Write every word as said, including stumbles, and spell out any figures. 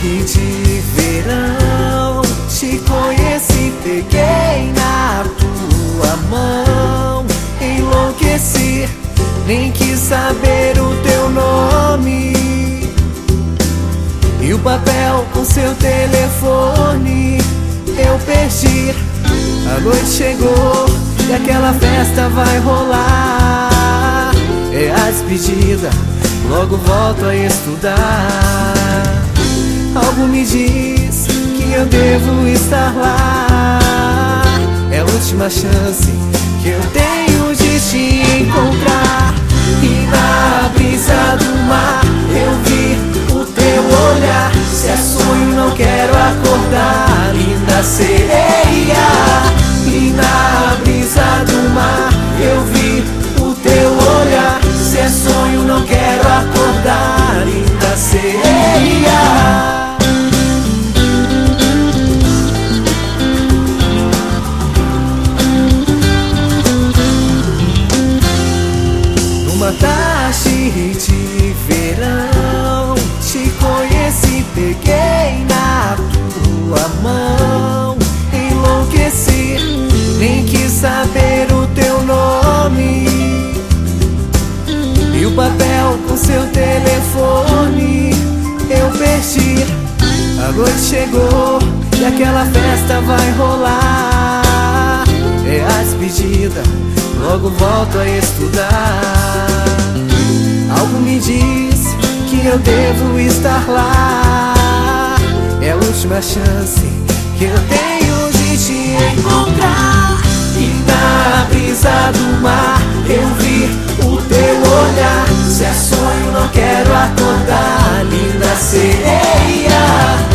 de verão, te conheci, peguei na tua mão, enlouqueci, nem quis saber o teu nome. E o papel com seu telefone eu perdi. A noite chegou e aquela festa vai rolar. É a despedida, logo volto a estudar. Algo me diz que eu devo estar lá. É a última chance que eu tenho de te encontrar. E na brisa do mar eu vi o teu olhar. Se é sonho não quero acordar, linda sereia. E na brisa do mar eu vi o teu olhar. Se é sonho não quero acordar, linda sereia. Numa tarde de verão, te conheci, peguei na tua mão, enlouqueci, nem quis saber o teu nome. E o papel com seu telefone eu perdi. A noite chegou e aquela festa vai rolar. É a despedida, logo volto a estudar. Algo me diz que eu devo estar lá. É a última chance que eu tenho de te encontrar. E na brisa do mar eu vi o teu olhar. Se é sonho não quero acordar, linda sereia.